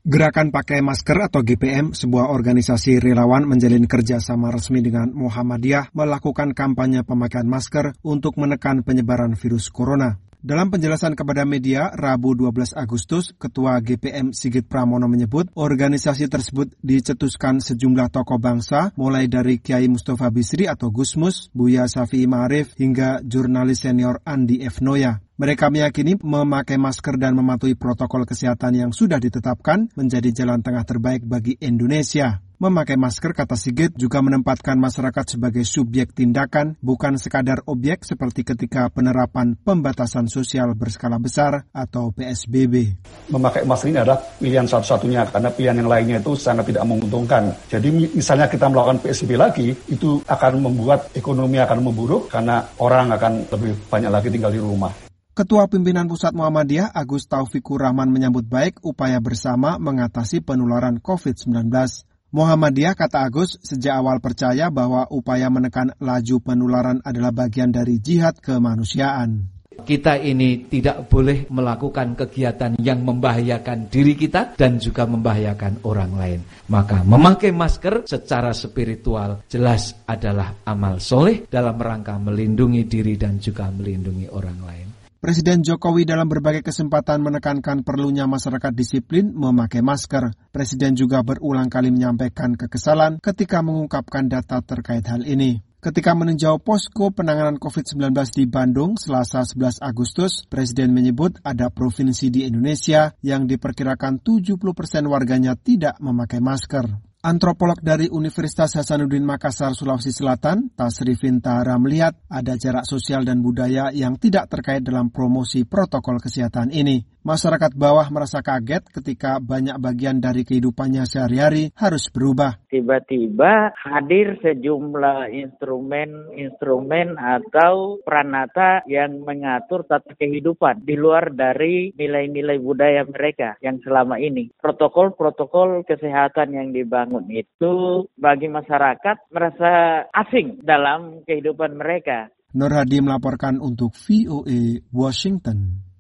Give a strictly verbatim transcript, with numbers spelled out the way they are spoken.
Gerakan Pakai Masker atau G P M, sebuah organisasi relawan menjalin kerjasama resmi dengan Muhammadiyah melakukan kampanye pemakaian masker untuk menekan penyebaran virus corona. Dalam penjelasan kepada media, Rabu dua belas Agustus, Ketua G P M Sigit Pramono menyebut organisasi tersebut dicetuskan sejumlah tokoh bangsa, mulai dari Kiai Mustafa Bisri atau Gusmus, Buya Syafi'i Ma'arif, hingga jurnalis senior Andi F. Noya. Mereka meyakini memakai masker dan mematuhi protokol kesehatan yang sudah ditetapkan menjadi jalan tengah terbaik bagi Indonesia. Memakai masker, kata Sigit, juga menempatkan masyarakat sebagai subjek tindakan, bukan sekadar objek seperti ketika penerapan pembatasan sosial berskala besar atau P S B B. Memakai masker ini adalah pilihan satu-satunya, karena pilihan yang lainnya itu sangat tidak menguntungkan. Jadi misalnya kita melakukan P S B B lagi, itu akan membuat ekonomi akan memburuk, karena orang akan lebih banyak lagi tinggal di rumah. Ketua Pimpinan Pusat Muhammadiyah Agus Taufikur Rahman menyambut baik upaya bersama mengatasi penularan covid sembilan belas. Muhammadiyah, kata Agus, sejak awal percaya bahwa upaya menekan laju penularan adalah bagian dari jihad kemanusiaan. Kita ini tidak boleh melakukan kegiatan yang membahayakan diri kita dan juga membahayakan orang lain. Maka memakai masker secara spiritual jelas adalah amal soleh dalam rangka melindungi diri dan juga melindungi orang lain. Presiden Jokowi dalam berbagai kesempatan menekankan perlunya masyarakat disiplin memakai masker. Presiden juga berulang kali menyampaikan kekesalan ketika mengungkapkan data terkait hal ini. Ketika meninjau posko penanganan covid sembilan belas di Bandung Selasa sebelas Agustus, Presiden menyebut ada provinsi di Indonesia yang diperkirakan tujuh puluh persen warganya tidak memakai masker. Antropolog dari Universitas Hasanuddin Makassar, Sulawesi Selatan, Tasrifin Tahara melihat ada jarak sosial dan budaya yang tidak terkait dalam promosi protokol kesehatan ini. Masyarakat bawah merasa kaget ketika banyak bagian dari kehidupannya sehari-hari harus berubah. Tiba-tiba hadir sejumlah instrumen-instrumen atau peranata yang mengatur tata kehidupan di luar dari nilai-nilai budaya mereka yang selama ini. Protokol-protokol kesehatan yang dibangun itu bagi masyarakat merasa asing dalam kehidupan mereka. Nur Hadi melaporkan untuk V O A Washington.